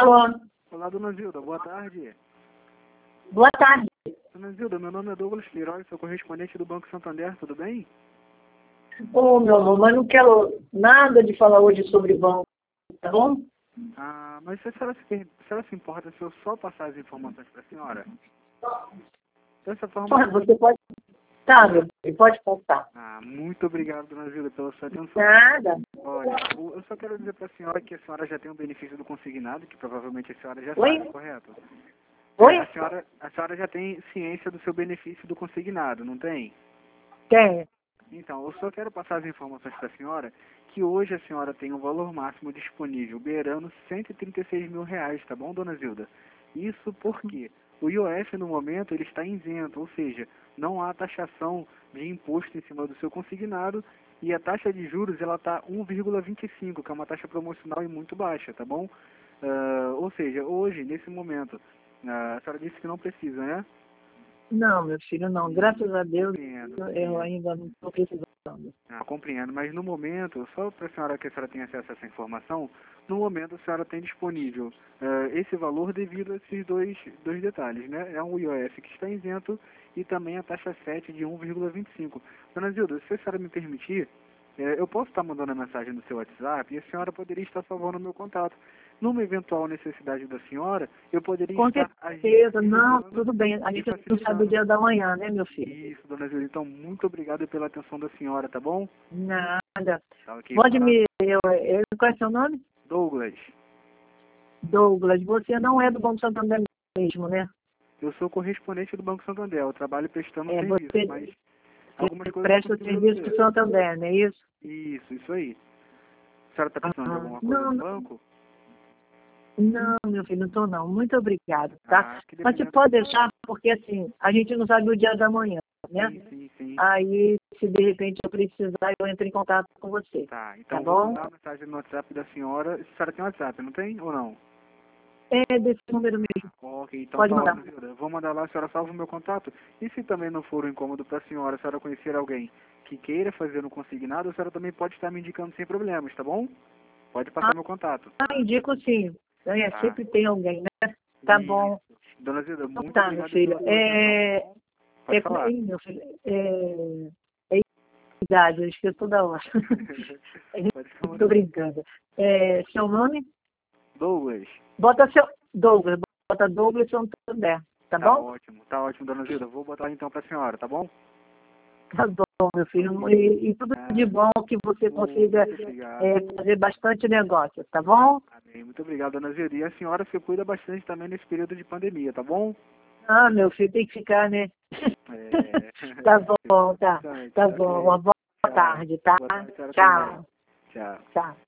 Alô? Olá, dona Zilda, boa tarde. Boa tarde. Dona Zilda, meu nome é Douglas Queiroz, sou correspondente do Banco Santander, tudo bem? Ô, meu amor, mas não quero nada de falar hoje sobre banco, tá bom? Ah, mas se a senhora se importa se eu só passar as informações para a senhora? Dessa forma... Você pode... Tá, meu filho, pode passar. Ah, muito obrigado, dona Zilda, pela sua atenção. Nada. Olha, eu só quero dizer para a senhora que a senhora já tem o benefício do consignado, que provavelmente a senhora já Oi? sabe, correto? Oi? A senhora já tem ciência do seu benefício do consignado, não tem? Tem. Então, eu só quero passar as informações para a senhora que hoje a senhora tem um valor máximo disponível, beirando R$ 136 mil, tá bom, dona Zilda? Isso porque o IOF, no momento, ele está isento, ou seja, não há taxação de imposto em cima do seu consignado e a taxa de juros, ela está 1,25, que é uma taxa promocional e muito baixa, tá bom? Ou seja, hoje, nesse momento, a senhora disse que não precisa, né? Não, meu filho, não. Graças a Deus, Compreendo, eu compreendo. ainda não estou precisando. Compreendo, mas no momento, só para a senhora que a senhora tenha acesso a essa informação, no momento a senhora tem disponível esse valor devido a esses dois detalhes, né? É um IOF que está isento e também a taxa 7 de 1,25. Dona Zilda, se a senhora me permitir, eu posso estar mandando a mensagem no seu WhatsApp e a senhora poderia estar salvando o meu contato. Numa eventual necessidade da senhora, eu poderia Com estar certeza. Não, ajudando tudo bem. A e gente não sabe o facilitando. dia da manhã, né, meu filho? Isso, dona Zilda. Então, muito obrigado pela atenção da senhora, tá bom? Nada. Tá ok. Pode me... Qual é seu nome? Douglas, Douglas. Você não é do Banco Santander mesmo, né? eu sou correspondente do Banco Santander. Eu trabalho prestando É, serviço, você mas algumas coisas eu presta consigo serviço para resolver. o Santander, não é isso? Isso aí. A senhora está precisando de Ah, alguma coisa não, do banco? não, meu filho, não estou não. Muito obrigado, tá? Ah, que Mas você depoimento. pode deixar, porque assim, a gente não sabe o dia da manhã, né? Sim. Aí, se de repente eu precisar, eu entro em contato com você, Tá, tá então vou bom? mandar uma mensagem no WhatsApp da senhora. A senhora tem WhatsApp, não tem ou não? É desse número mesmo. Ok, então Pode tá mandar. ótimo, Zilda. Vou mandar lá, a senhora salva o meu contato. E se também não for um incômodo para a senhora conhecer alguém que queira fazer um consignado, a senhora também pode estar me indicando sem problemas, tá bom? Pode passar meu contato. Indico sim. Tá. Sempre tem alguém, né? Tá bom. Isso. Dona Zilda, Então muito tá, meu obrigado filho. pela sua atenção, tá bom? Pode falar. Meu filho, é idade, eu esqueço toda hora. Pode falar. Tô brincando. Seu nome? Douglas. Bota seu Douglas, bota Douglas Santander, tá bom? Tá ótimo, dona Zilda. Vou botar então pra senhora, tá bom? Tá bom, meu filho. E tudo de bom que você consiga Muito obrigado. fazer bastante negócio, tá bom? Amém. Muito obrigado, dona Zilda. E a senhora se cuida bastante também nesse período de pandemia, tá bom? Ah, meu filho, tem que ficar, né? É... Tá bom, tá. Exatamente. Tá bom. Ok. Uma boa Tchau. tarde, tá? Boa tarde, senhora também. Tchau. Tchau. Tchau.